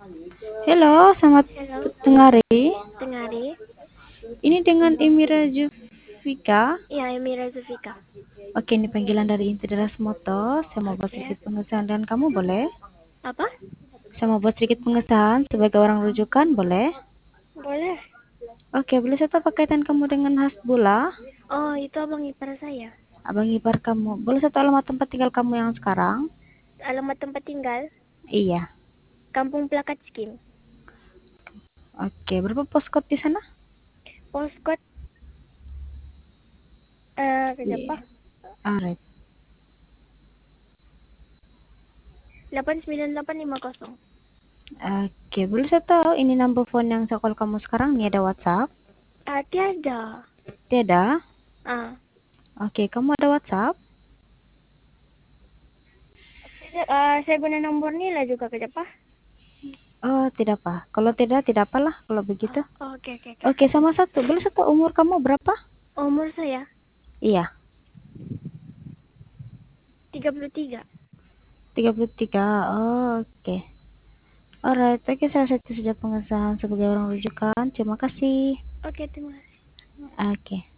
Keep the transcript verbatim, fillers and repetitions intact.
Halo, selamat Halo, tengah hari. Tengari. Ini dengan Emira Jufika. Ya, Emira Zufika. Oke, ini panggilan dari Intideras Moto. Saya mau buat Oke. sedikit pengesahan dan kamu boleh? Apa? Saya mau buat sedikit pengesahan sebagai orang rujukan, boleh? Boleh. Oke, boleh saya tahu apa kaitan kamu dengan Hasbullah? Oh, itu abang ipar saya. Abang ipar kamu. Boleh saya tahu alamat tempat tinggal kamu yang sekarang? Alamat tempat tinggal, Iya. Kampung Plakat Skim. Oke, berapa postcode di sana? Postcode eh berapa? Iya. Alright. delapan sembilan delapan lima nol. Oke, boleh saya tahu ini number phone yang saya call kamu sekarang ini ada WhatsApp? Ah, tiada. Tidak. Ah, Oke, kamu ada WhatsApp? saya, ah, saya guna nomor ni lah juga ke apa? Oh, tidak apa. Kalau tidak, tidak apalah kalau begitu. Oh, oke oke oke. Oke, sama satu. Boleh satu umur kamu berapa? Umur saya Iya, tiga puluh tiga. tiga puluh tiga. Oh, oke. Alright, oke saya itu saja pengesahan sebagai orang rujukan. Terima kasih. Oke, terima kasih. Oke.